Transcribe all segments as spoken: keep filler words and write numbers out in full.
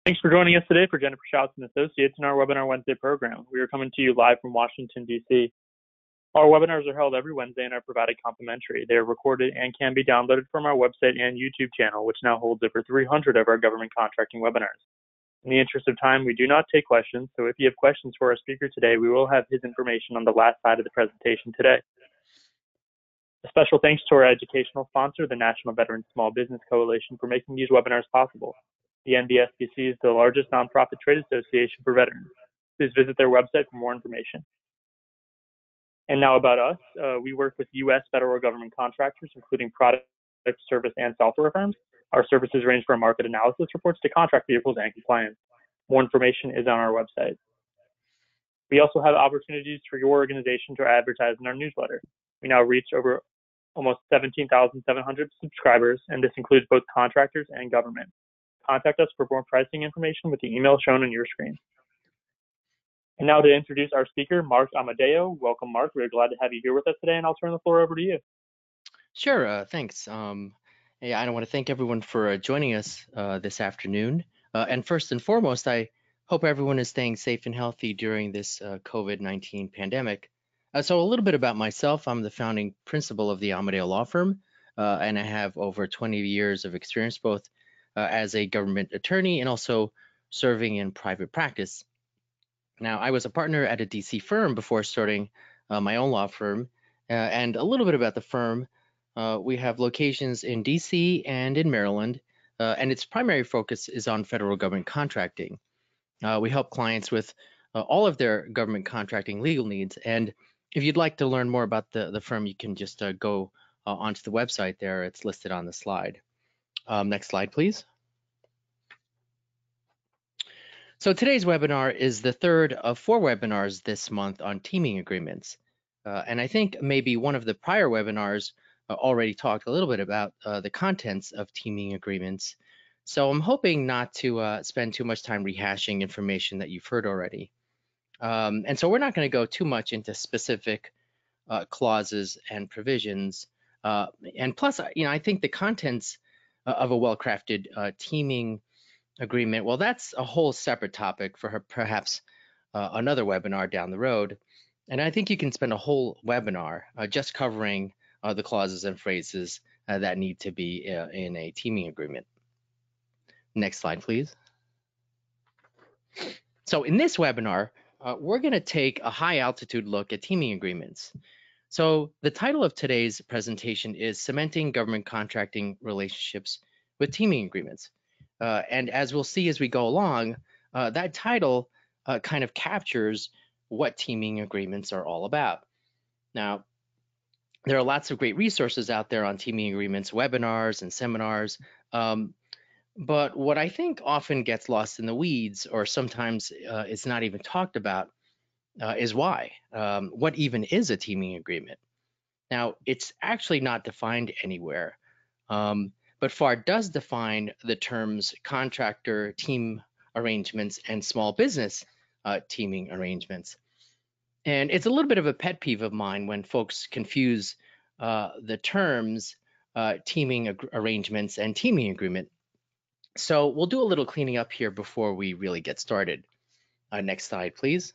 Thanks for joining us today for Jennifer Schatz and Associates in our Webinar Wednesday program. We are coming to you live from Washington, D C. Our webinars are held every Wednesday and are provided complimentary. They are recorded and can be downloaded from our website and YouTube channel, which now holds over three hundred of our government contracting webinars. In the interest of time, we do not take questions, so if you have questions for our speaker today, we will have his information on the last slide of the presentation today. A special thanks to our educational sponsor, the National Veterans Small Business Coalition, for making these webinars possible. The N B S B C is the largest nonprofit trade association for veterans. Please visit their website for more information. And now about us. Uh, we work with U S federal government contractors, including product, service, and software firms. Our services range from market analysis reports to contract vehicles and compliance. More information is on our website. We also have opportunities for your organization to advertise in our newsletter. We now reach over almost seventeen thousand seven hundred subscribers, and this includes both contractors and government. Contact us for more pricing information with the email shown on your screen. And now to introduce our speaker, Mark Amadeo. Welcome, Mark. We're glad to have you here with us today, and I'll turn the floor over to you. Sure, uh, thanks. Um, yeah, I want to thank everyone for uh, joining us uh, this afternoon. Uh, and first and foremost, I hope everyone is staying safe and healthy during this uh, COVID nineteen pandemic. Uh, so a little bit about myself. I'm the founding principal of the Amadeo Law Firm, uh, and I have over twenty years of experience both uh, as a government attorney and also serving in private practice. Now, I was a partner at a D C firm before starting uh, my own law firm, uh, and a little bit about the firm. Uh, we have locations in D C and in Maryland, uh, and its primary focus is on federal government contracting. Uh, we help clients with uh, all of their government contracting legal needs, and if you'd like to learn more about the, the firm, you can just uh, go uh, onto the website there. It's listed on the slide. Um, next slide, please. So today's webinar is the third of four webinars this month on teaming agreements. Uh, and I think maybe one of the prior webinars uh, already talked a little bit about uh, the contents of teaming agreements. So I'm hoping not to uh, spend too much time rehashing information that you've heard already. Um, and so we're not going to go too much into specific uh, clauses and provisions. Uh, and plus, you know, I think the contents uh, of a well-crafted uh, teaming agreement, well, that's a whole separate topic for her, perhaps uh, another webinar down the road. And I think you can spend a whole webinar uh, just covering uh, the clauses and phrases uh, that need to be uh, in a teaming agreement. Next slide, please. So in this webinar, uh, we're going to take a high altitude look at teaming agreements. So the title of today's presentation is Cementing Government Contracting Relationships with Teaming Agreements. Uh, and as we'll see as we go along, uh, that title uh, kind of captures what teaming agreements are all about. Now, there are lots of great resources out there on teaming agreements, webinars and seminars. Um, but what I think often gets lost in the weeds, or sometimes uh, it's not even talked about, uh, is why. Um, what even is a teaming agreement? Now, it's actually not defined anywhere. Um, But FAR does define the terms contractor team arrangements and small business uh, teaming arrangements. And it's a little bit of a pet peeve of mine when folks confuse uh, the terms uh, teaming arrangements and teaming agreement. So we'll do a little cleaning up here before we really get started. Uh, next slide, please.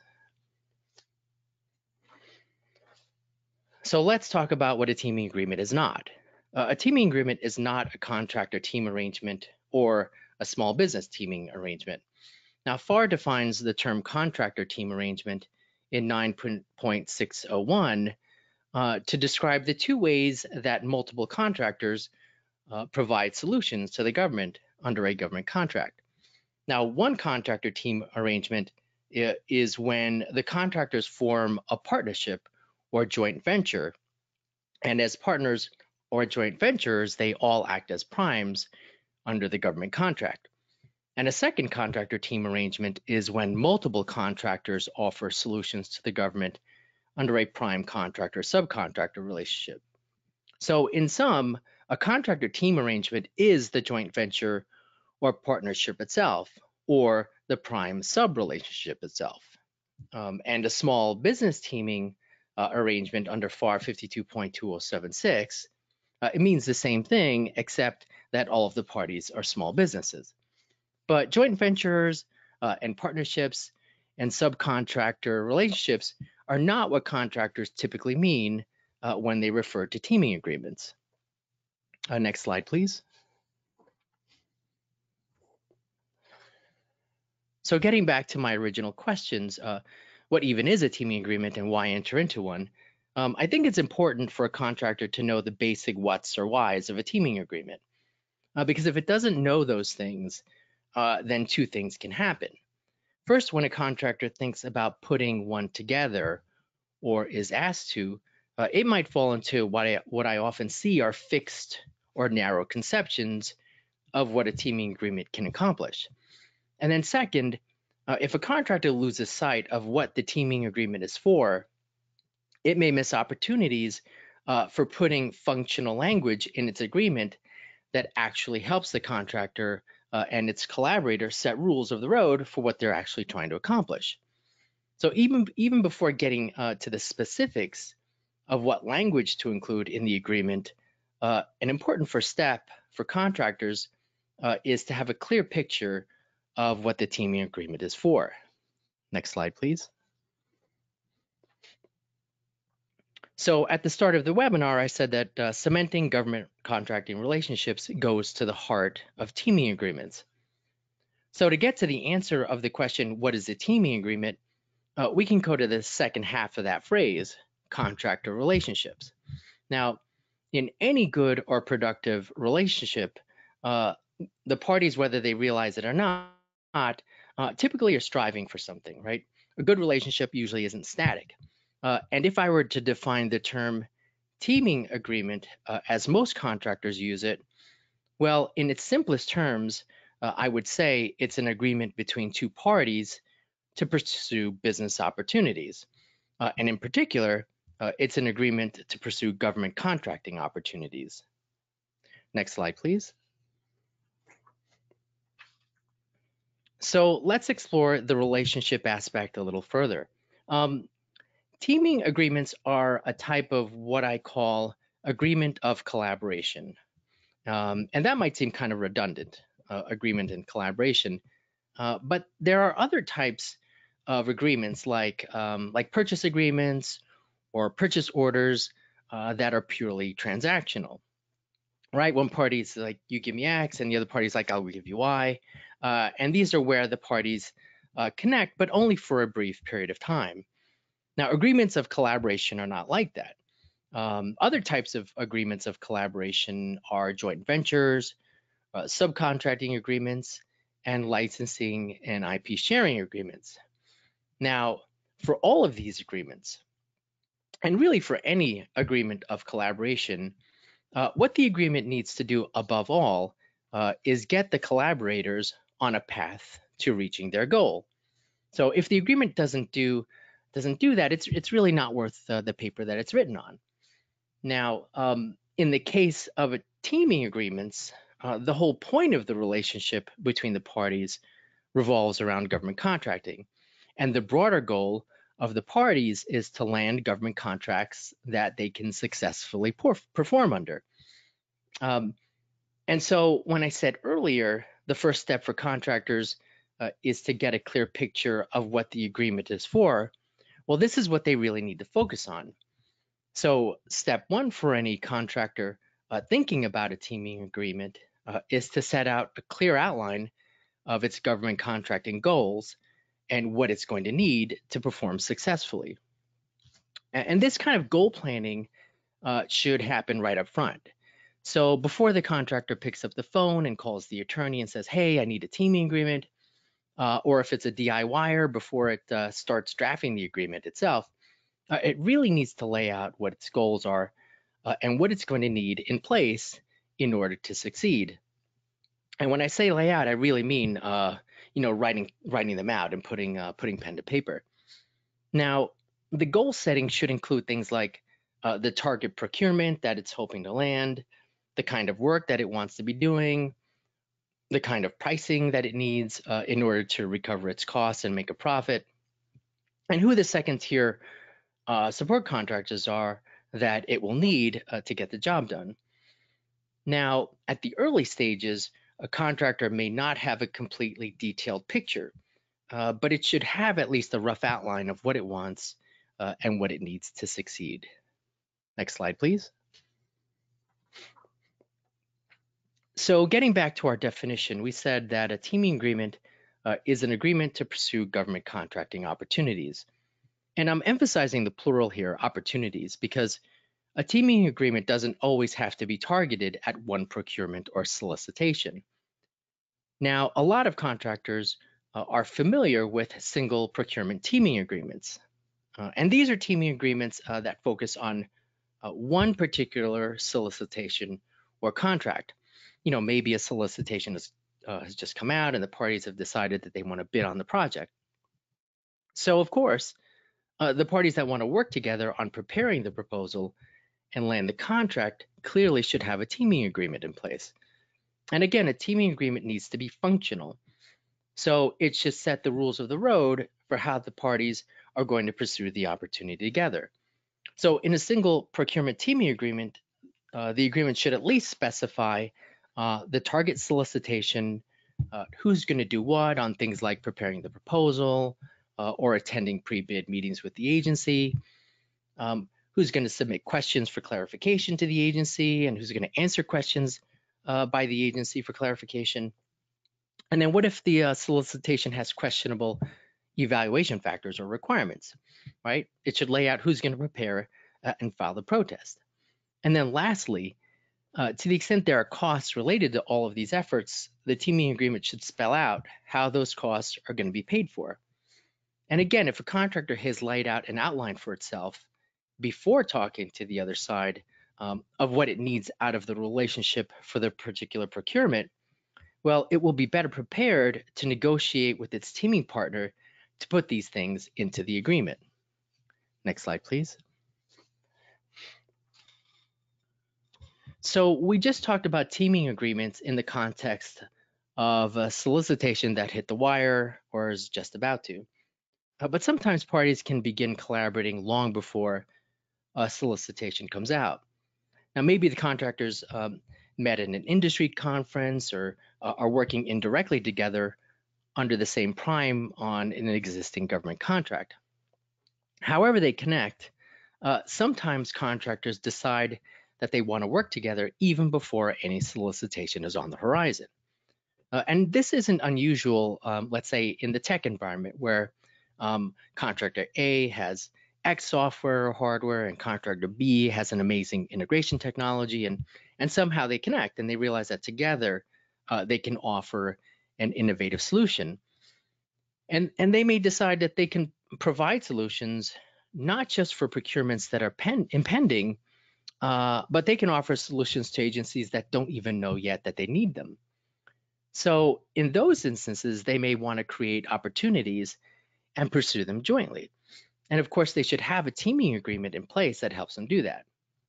So let's talk about what a teaming agreement is not. Uh, a teaming agreement is not a contractor team arrangement or a small business teaming arrangement. Now, FAR defines the term contractor team arrangement in nine point six oh one uh, to describe the two ways that multiple contractors uh, provide solutions to the government under a government contract. Now, one contractor team arrangement is when the contractors form a partnership or joint venture, and as partners or joint ventures, they all act as primes under the government contract. And a second contractor team arrangement is when multiple contractors offer solutions to the government under a prime contractor subcontractor relationship. So in sum, a contractor team arrangement is the joint venture or partnership itself, or the prime sub relationship itself. Um, and a small business teaming uh, arrangement under FAR fifty-two point two oh seven six, uh, it means the same thing, except that all of the parties are small businesses. But joint ventures uh, and partnerships and subcontractor relationships are not what contractors typically mean uh, when they refer to teaming agreements. Uh, next slide, please. So getting back to my original questions, uh, what even is a teaming agreement and why enter into one? Um, I think it's important for a contractor to know the basic whats or whys of a teaming agreement. Uh, because if it doesn't know those things, uh, then two things can happen. First, when a contractor thinks about putting one together or is asked to, uh, it might fall into what I, what I often see are fixed or narrow conceptions of what a teaming agreement can accomplish. And then second, uh, if a contractor loses sight of what the teaming agreement is for, it may miss opportunities uh, for putting functional language in its agreement that actually helps the contractor uh, and its collaborator set rules of the road for what they're actually trying to accomplish. So even, even before getting uh, to the specifics of what language to include in the agreement, uh, an important first step for contractors uh, is to have a clear picture of what the teaming agreement is for. Next slide, please. So at the start of the webinar, I said that uh, cementing government contracting relationships goes to the heart of teaming agreements. So to get to the answer of the question, what is a teaming agreement, uh, we can go to the second half of that phrase, contractor relationships. Now, in any good or productive relationship, uh, the parties, whether they realize it or not, uh, typically are striving for something, right? A good relationship usually isn't static. Uh, and if I were to define the term teaming agreement uh, as most contractors use it, well, in its simplest terms, uh, I would say it's an agreement between two parties to pursue business opportunities. Uh, and in particular, uh, it's an agreement to pursue government contracting opportunities. Next slide, please. So let's explore the relationship aspect a little further. Um, teaming agreements are a type of what I call agreement of collaboration. Um, and that might seem kind of redundant, uh, agreement and collaboration. Uh, but there are other types of agreements like, um, like purchase agreements or purchase orders uh, that are purely transactional, right? One party's like, you give me X, and the other party's like, I'll give you Y. Uh, and these are where the parties uh, connect, but only for a brief period of time. Now, agreements of collaboration are not like that. Um, other types of agreements of collaboration are joint ventures, uh, subcontracting agreements, and licensing and I P sharing agreements. Now, for all of these agreements, and really for any agreement of collaboration, uh, what the agreement needs to do above all uh, is get the collaborators on a path to reaching their goal. So if the agreement doesn't do doesn't do that, it's it's really not worth uh, the paper that it's written on. Now, um, in the case of a teaming agreements, uh, the whole point of the relationship between the parties revolves around government contracting. And the broader goal of the parties is to land government contracts that they can successfully perform under. Um, and so when I said earlier, the first step for contractors uh, is to get a clear picture of what the agreement is for, well, this is what they really need to focus on. So step one for any contractor uh, thinking about a teaming agreement uh, is to set out a clear outline of its government contracting goals and what it's going to need to perform successfully. And this kind of goal planning uh, should happen right up front. So before the contractor picks up the phone and calls the attorney and says, hey, I need a teaming agreement, uh, or if it's a DIYer, before it uh, starts drafting the agreement itself, uh, it really needs to lay out what its goals are uh, and what it's going to need in place in order to succeed. And when I say lay out, I really mean, uh, you know, writing writing them out and putting uh, putting pen to paper. Now, the goal setting should include things like uh, the target procurement that it's hoping to land, the kind of work that it wants to be doing, the kind of pricing that it needs uh, in order to recover its costs and make a profit, and who the second tier uh, support contractors are that it will need uh, to get the job done. Now, at the early stages, a contractor may not have a completely detailed picture, uh, but it should have at least a rough outline of what it wants uh, and what it needs to succeed. Next slide, please. So getting back to our definition, we said that a teaming agreement uh, is an agreement to pursue government contracting opportunities. And I'm emphasizing the plural here, opportunities, because a teaming agreement doesn't always have to be targeted at one procurement or solicitation. Now, a lot of contractors uh, are familiar with single procurement teaming agreements. Uh, and these are teaming agreements uh, that focus on uh, one particular solicitation or contract. You know, maybe a solicitation has, uh, has just come out and the parties have decided that they want to bid on the project. So, of course, uh, the parties that want to work together on preparing the proposal and land the contract clearly should have a teaming agreement in place. And again, a teaming agreement needs to be functional. So it should set the rules of the road for how the parties are going to pursue the opportunity together. So in a single procurement teaming agreement, uh, the agreement should at least specify uh, the target solicitation, uh, who's going to do what on things like preparing the proposal uh, or attending pre-bid meetings with the agency, um, who's going to submit questions for clarification to the agency, and who's going to answer questions uh, by the agency for clarification. And then what if the uh, solicitation has questionable evaluation factors or requirements, right? It should lay out who's going to prepare uh, and file the protest. And then lastly, uh, to the extent there are costs related to all of these efforts, the teaming agreement should spell out how those costs are going to be paid for. And again, if a contractor has laid out an outline for itself before talking to the other side um, of what it needs out of the relationship for the particular procurement, well, it will be better prepared to negotiate with its teaming partner to put these things into the agreement. Next slide, please. So we just talked about teaming agreements in the context of a solicitation that hit the wire or is just about to. Uh, but sometimes parties can begin collaborating long before a solicitation comes out. Now, maybe the contractors um, met in an industry conference or uh, are working indirectly together under the same prime on an existing government contract. However they connect, uh, sometimes contractors decide that they want to work together even before any solicitation is on the horizon. Uh, and this isn't unusual, um, let's say, in the tech environment where um, contractor A has X software or hardware and contractor B has an amazing integration technology, and, and somehow they connect and they realize that together uh, they can offer an innovative solution. And, and they may decide that they can provide solutions not just for procurements that are pen, impending, uh, but they can offer solutions to agencies that don't even know yet that they need them. So in those instances, they may want to create opportunities and pursue them jointly. And of course, they should have a teaming agreement in place that helps them do that.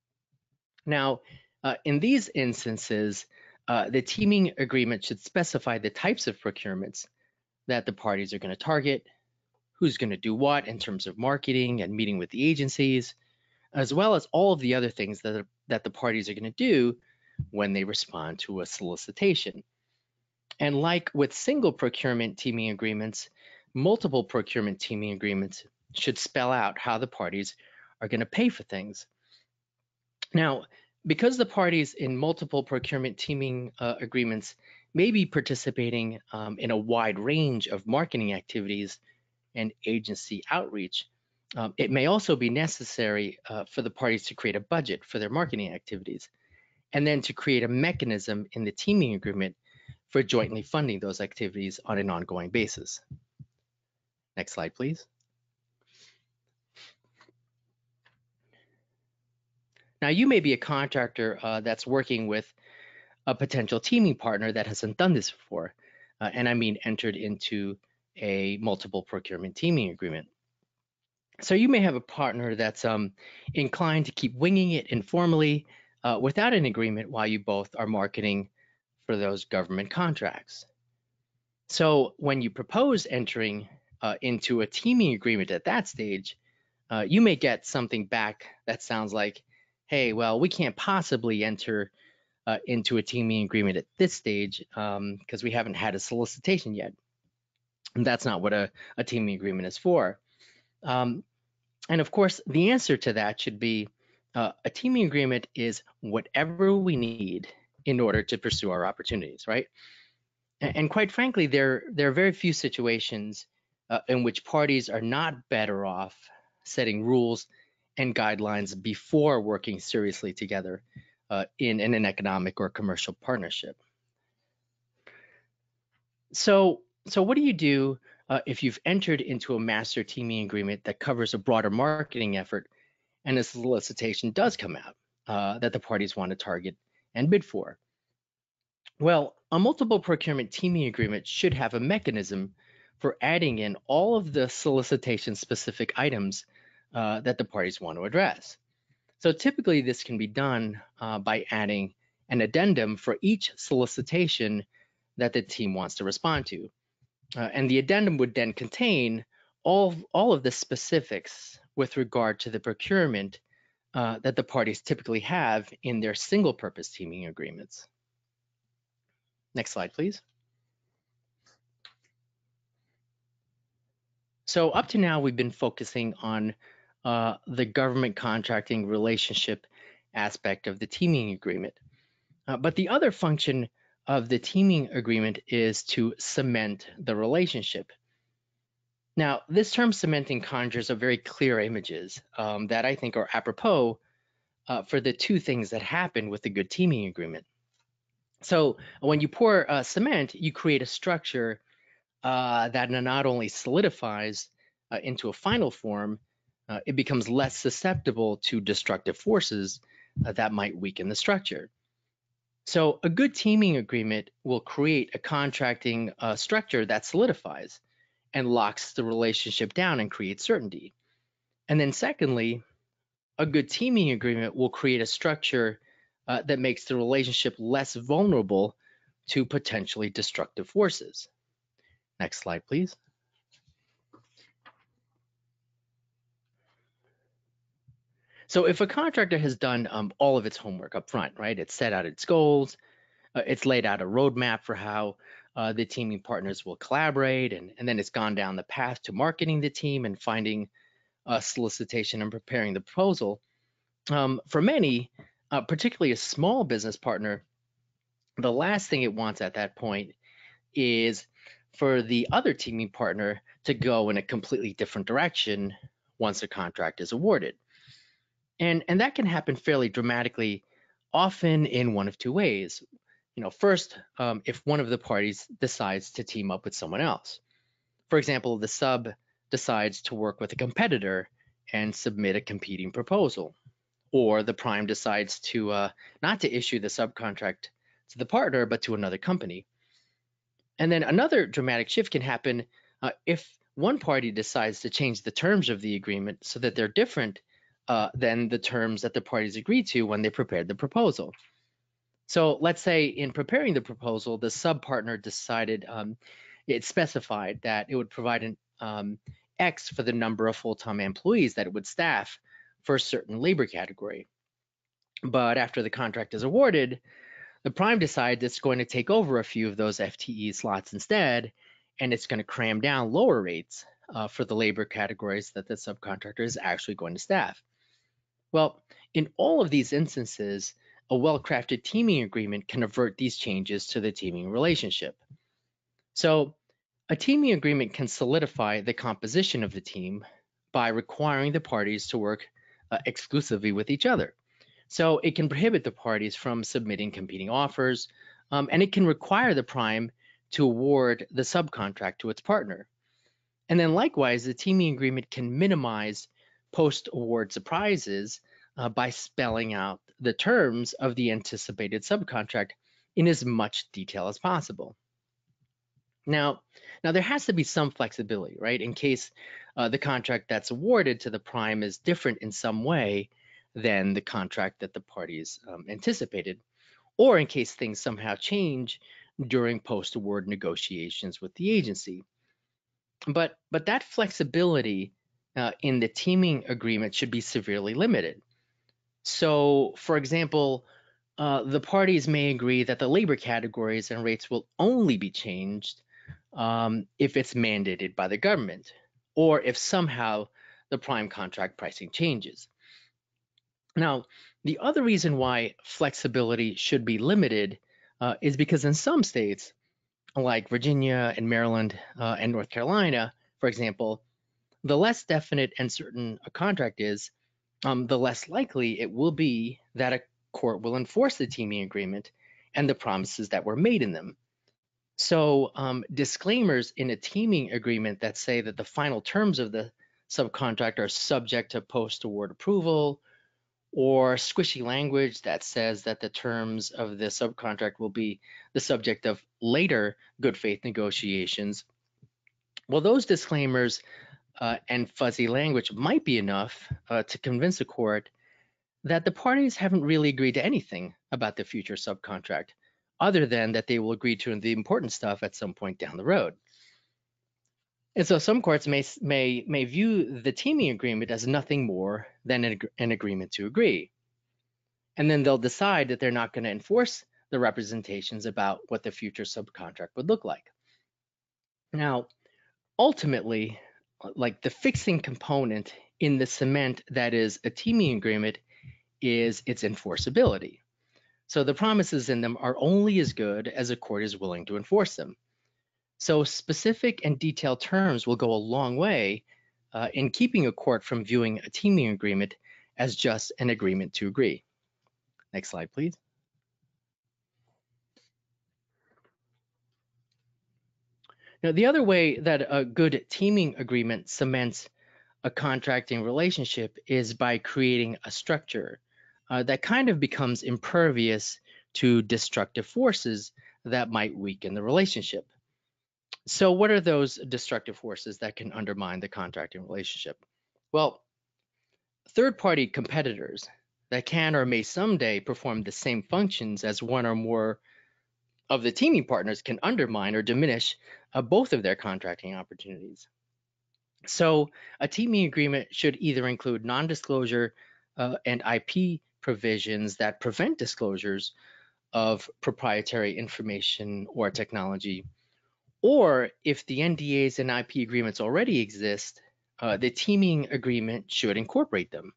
Now, uh, in these instances, uh, the teaming agreement should specify the types of procurements that the parties are going to target, who's going to do what in terms of marketing and meeting with the agencies, as well as all of the other things that, are, that the parties are going to do when they respond to a solicitation. And like with single procurement teaming agreements, multiple procurement teaming agreements should spell out how the parties are going to pay for things. Now, because the parties in multiple procurement teaming uh, agreements may be participating um, in a wide range of marketing activities and agency outreach, um, it may also be necessary uh, for the parties to create a budget for their marketing activities, and then to create a mechanism in the teaming agreement for jointly funding those activities on an ongoing basis. Next slide, please. Now, you may be a contractor uh, that's working with a potential teaming partner that hasn't done this before, uh, and I mean entered into a multiple procurement teaming agreement. So you may have a partner that's um, inclined to keep winging it informally uh, without an agreement while you both are marketing for those government contracts. So when you propose entering uh, into a teaming agreement at that stage, uh, you may get something back that sounds like, hey, well, we can't possibly enter uh, into a teaming agreement at this stage because um, we haven't had a solicitation yet. And that's not what a, a teaming agreement is for. Um, and of course, the answer to that should be uh, a teaming agreement is whatever we need in order to pursue our opportunities, right? And, and quite frankly, there, there are very few situations uh, in which parties are not better off setting rules and guidelines before working seriously together uh, in, in an economic or commercial partnership. So, so what do you do uh, if you've entered into a master teaming agreement that covers a broader marketing effort and a solicitation does come out uh, that the parties want to target and bid for? Well, a multiple procurement teaming agreement should have a mechanism for adding in all of the solicitation specific items uh, that the parties want to address. So typically this can be done uh, by adding an addendum for each solicitation that the team wants to respond to. Uh, and the addendum would then contain all, all of the specifics with regard to the procurement uh, that the parties typically have in their single purpose teaming agreements. Next slide, please. So up to now, we've been focusing on uh, the government contracting relationship aspect of the teaming agreement. Uh, but the other function of the teaming agreement is to cement the relationship. Now, this term cementing conjures up very clear images um, that I think are apropos uh, for the two things that happen with a good teaming agreement. So when you pour uh, cement, you create a structure uh, that not only solidifies uh, into a final form, uh, it becomes less susceptible to destructive forces uh, that might weaken the structure. So a good teaming agreement will create a contracting uh, structure that solidifies and locks the relationship down and creates certainty. And then secondly, a good teaming agreement will create a structure uh, that makes the relationship less vulnerable to potentially destructive forces. Next slide, please. So if a contractor has done um, all of its homework up front, right, it's set out its goals, uh, it's laid out a roadmap for how uh, the teaming partners will collaborate, and, and then it's gone down the path to marketing the team and finding a solicitation and preparing the proposal. Um, for many, uh, particularly a small business partner, the last thing it wants at that point is for the other teaming partner to go in a completely different direction once a contract is awarded. And, and that can happen fairly dramatically, often in one of two ways. You know, first, um, if one of the parties decides to team up with someone else. For example, the sub decides to work with a competitor and submit a competing proposal, or the prime decides to uh, not to issue the subcontract to the partner, but to another company. And then another dramatic shift can happen uh, if one party decides to change the terms of the agreement so that they're different uh, than the terms that the parties agreed to when they prepared the proposal. So let's say in preparing the proposal, the sub-partner decided um, it specified that it would provide an um, X for the number of full-time employees that it would staff for a certain labor category. But after the contract is awarded, the prime decides it's going to take over a few of those F T E slots instead, and it's going to cram down lower rates uh, for the labor categories that the subcontractor is actually going to staff. Well, in all of these instances, a well-crafted teaming agreement can avert these changes to the teaming relationship. So a teaming agreement can solidify the composition of the team by requiring the parties to work uh, exclusively with each other. So it can prohibit the parties from submitting competing offers, um, and it can require the prime to award the subcontract to its partner. And then likewise, the teaming agreement can minimize post-award surprises uh, by spelling out the terms of the anticipated subcontract in as much detail as possible. Now, now there has to be some flexibility, right? In case uh, the contract that's awarded to the prime is different in some way than the contract that the parties um, anticipated, or in case things somehow change during post-award negotiations with the agency. But, but that flexibility uh, in the teaming agreement should be severely limited. So, for example, uh, the parties may agree that the labor categories and rates will only be changed um, if it's mandated by the government, or if somehow the prime contract pricing changes. Now, the other reason why flexibility should be limited uh, is because in some states, like Virginia and Maryland uh, and North Carolina, for example, the less definite and certain a contract is, um, the less likely it will be that a court will enforce the teaming agreement and the promises that were made in them. So, um, disclaimers in a teaming agreement that say that the final terms of the subcontract are subject to post-award approval, or squishy language that says that the terms of the subcontract will be the subject of later good faith negotiations. Well, those disclaimers uh, and fuzzy language might be enough uh, to convince a court that the parties haven't really agreed to anything about the future subcontract, other than that they will agree to the important stuff at some point down the road. And so some courts may, may, may view the teaming agreement as nothing more than an, an agreement to agree. And then they'll decide that they're not going to enforce the representations about what the future subcontract would look like. Now, ultimately, like the fixing component in the cement that is a teaming agreement is its enforceability. So the promises in them are only as good as a court is willing to enforce them. So specific and detailed terms will go a long way uh, in keeping a court from viewing a teaming agreement as just an agreement to agree. Next slide, please. Now, the other way that a good teaming agreement cements a contracting relationship is by creating a structure uh, that kind of becomes impervious to destructive forces that might weaken the relationship. So what are those destructive forces that can undermine the contracting relationship? Well, third-party competitors that can or may someday perform the same functions as one or more of the teaming partners can undermine or diminish uh, both of their contracting opportunities. So a teaming agreement should either include non-disclosure uh, and I P provisions that prevent disclosures of proprietary information or technology, or if the N D As and I P agreements already exist, uh, the teaming agreement should incorporate them.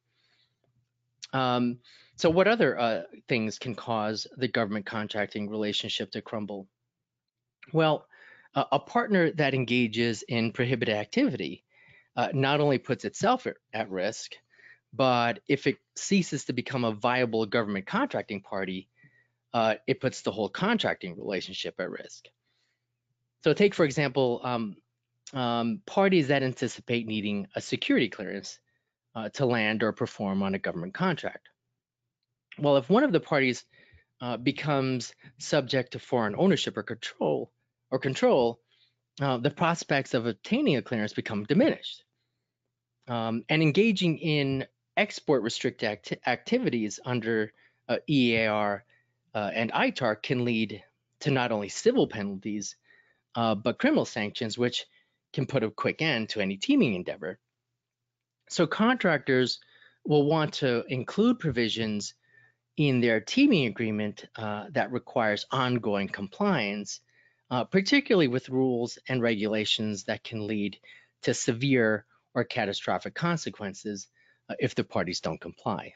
Um, so what other uh, things can cause the government contracting relationship to crumble? Well, uh, a partner that engages in prohibited activity uh, not only puts itself at, at risk, but if it ceases to become a viable government contracting party, uh, it puts the whole contracting relationship at risk. So take, for example, um, um, parties that anticipate needing a security clearance uh, to land or perform on a government contract. Well, if one of the parties uh, becomes subject to foreign ownership or control, or control, uh, the prospects of obtaining a clearance become diminished. Um, and engaging in export restricted act activities under uh, E A R uh, and I T A R can lead to not only civil penalties, uh, but criminal sanctions, which can put a quick end to any teaming endeavor. So contractors will want to include provisions in their teaming agreement uh, that requires ongoing compliance, uh, particularly with rules and regulations that can lead to severe or catastrophic consequences uh, if the parties don't comply.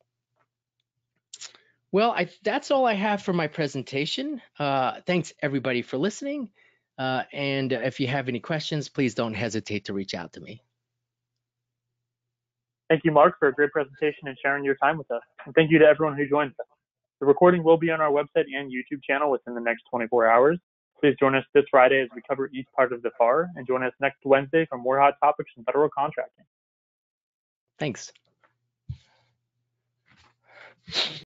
Well, I, that's all I have for my presentation. Uh, thanks everybody for listening. Uh, and if you have any questions, please don't hesitate to reach out to me. Thank you, Mark, for a great presentation and sharing your time with us. And thank you to everyone who joined us. The recording will be on our website and YouTube channel within the next twenty-four hours. Please join us this Friday as we cover each part of the F A R, and join us next Wednesday for more hot topics in federal contracting. Thanks.